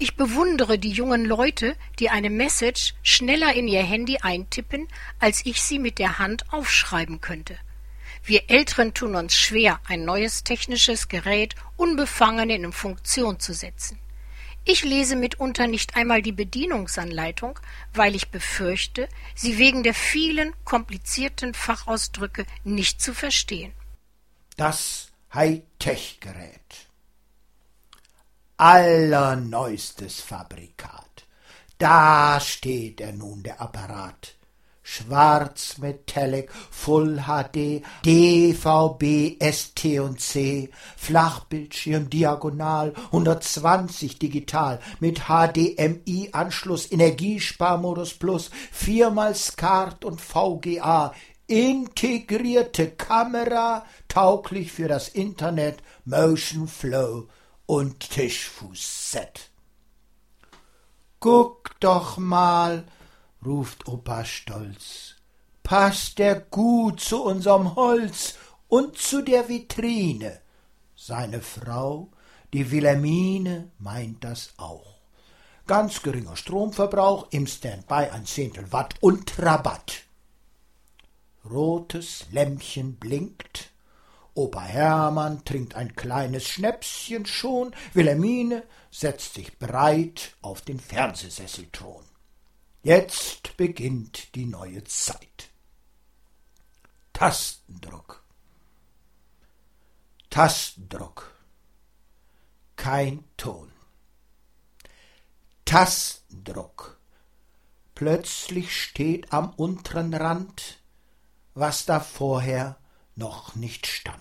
Ich bewundere die jungen Leute, die eine Message schneller in ihr Handy eintippen, als ich sie mit der Hand aufschreiben könnte. Wir Älteren tun uns schwer, ein neues technisches Gerät unbefangen in Funktion zu setzen. Ich lese mitunter nicht einmal die Bedienungsanleitung, weil ich befürchte, sie wegen der vielen komplizierten Fachausdrücke nicht zu verstehen. Das Hightech-Gerät. Allerneuestes Fabrikat. Da steht er nun, der Apparat. Schwarz, Metallic, Full HD, DVB, ST und C, Flachbildschirm, diagonal, 120 digital, mit HDMI-Anschluss, Energiesparmodus plus, 4x SCART und VGA, integrierte Kamera, tauglich für das Internet, Motion Flow und Tischfußset. Guck doch mal, ruft Opa stolz, passt der gut zu unserem Holz und zu der Vitrine. Seine Frau, die Wilhelmine, meint das auch. Ganz geringer Stromverbrauch, im Standby 1/10 Watt und Rabatt. Rotes Lämpchen blinkt, Opa Hermann trinkt ein kleines Schnäpschen schon, Wilhelmine setzt sich breit auf den Fernsehsesselthron. Jetzt beginnt die neue Zeit. Tastendruck. Tastendruck. Kein Ton. Tastendruck. Plötzlich steht am unteren Rand, was da vorher noch nicht stand.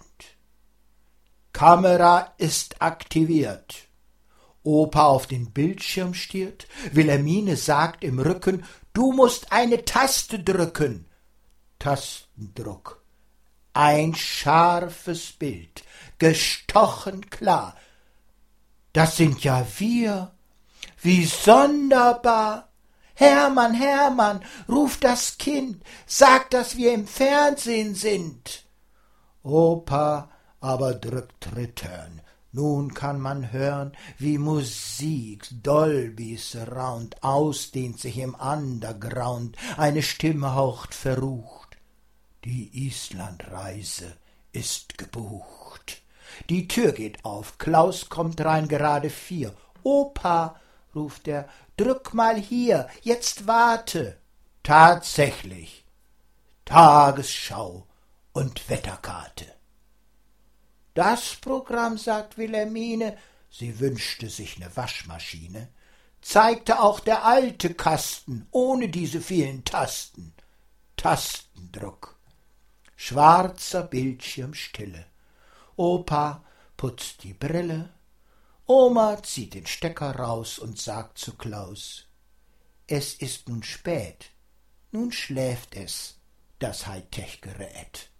Kamera ist aktiviert. Opa auf den Bildschirm stiert, Wilhelmine sagt im Rücken, du musst eine Taste drücken. Tastendruck. Ein scharfes Bild, gestochen klar. Das sind ja wir. Wie sonderbar. Hermann, Hermann, ruft das Kind, sag, dass wir im Fernsehen sind. Opa aber drückt Return. Nun kann man hören, wie Musik, Dolby Surround, ausdehnt sich im Underground, eine Stimme haucht verrucht. Die Islandreise ist gebucht. Die Tür geht auf, Klaus kommt rein, gerade 4. Opa, ruft er, drück mal hier, jetzt warte. Tatsächlich, Tagesschau und Wetterkarte. Das Programm, sagt Wilhelmine, sie wünschte sich ne Waschmaschine, zeigte auch der alte Kasten, ohne diese vielen Tasten. Tastendruck. Schwarzer Bildschirm, Stille. Opa putzt die Brille. Oma zieht den Stecker raus und sagt zu Klaus, es ist nun spät, nun schläft es, das Hightech-Gerät.